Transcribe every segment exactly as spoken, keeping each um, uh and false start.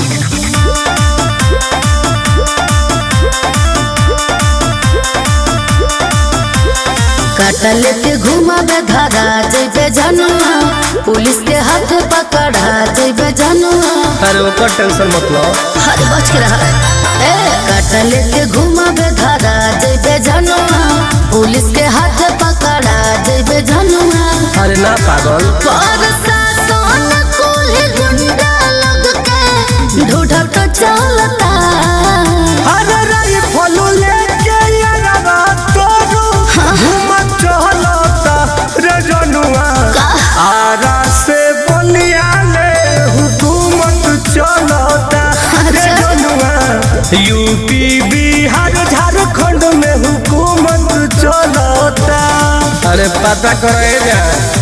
काटल के घुमावे धारा जैबे जनुआ, पुलिस के हाथ पकड़ा जैबे जनुआ। अरे ओकर टेंशन मत लो, अरे बच के रहा। ए काटल के घुमावे धारा जैबे जनुआ, पुलिस के हाथ पकड़ा जैबे जनुआ। अरे ना पागल, प्रशासन कोले गुंडा लग के ढूंढ तो चलता। अरे राइफल लेके यारवा तोरू घूमत चलता रे जनुआ। आरा से बलिया ले हुकूमत चलता रे जनुआ। यूपी बिहार झारखंड में हुकूमत चलता। अरे पता करे जा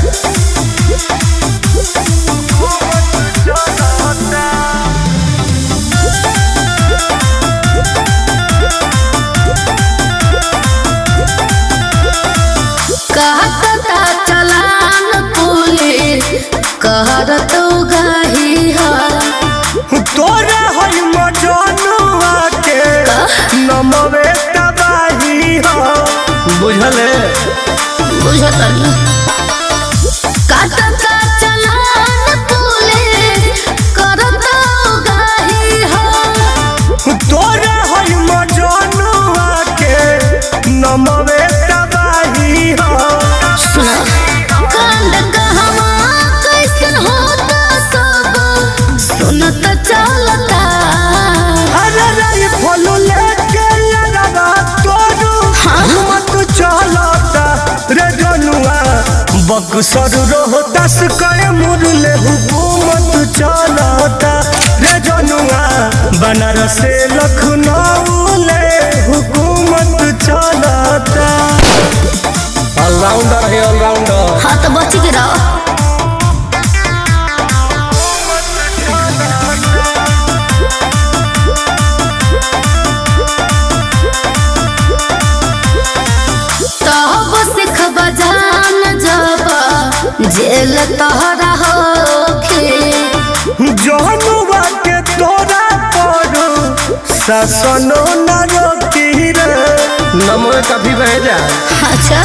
कहता चलान पुलिस कहर तो गाही है। तोरा हई मजनुआ के नमवे तबाही हो। बुझले बुझत नहीं। कहता चलान पुलिस कहर तो गाही है। तोरा हई मजनुआ के नमवे तबाही हो। सुना कांड कहवा कैसन होता सब सुनत चलता। अरे राइफल लेके यारवा तोरू घूमत चलता रे जनुआ। बक्सर रोहतास के मुरले हुकूमत चलता रे जनुआ। बनारस से लखनऊ ले हुकूमत चलता। ऑलराउंडर है ऑलराउंडर। हाँ तो बच के रहो। तब सिख बजान जब जेल तोहरा होखे। जनुआ के तोरा पर शासनो न रोकी रे। नमो कभी बह जा। अच्छा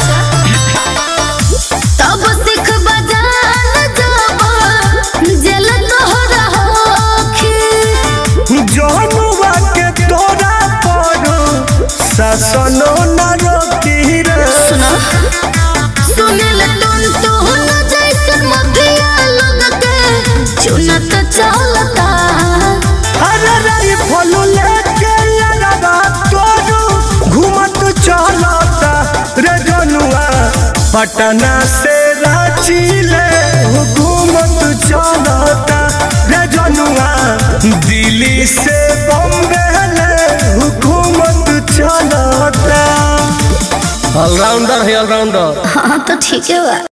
तब सिख बजान जब जेल तोहरा होखे। जनुआ के तोरा पर शासनो न रोकी रे। सुना सुनिल तुम तो न जैसे मगिया लग के चुनत चलता। अरे राइफल लेके यारवा तोरू घूमत चलता रे जनुआ। पटना से रांची ले हुकूमत चलता रे जनुआ। दिल्ली से बॉम्बे ले हुकूमत चलता। ऑलराउंडर है ऑलराउंडर। हाँ तो ठीक है।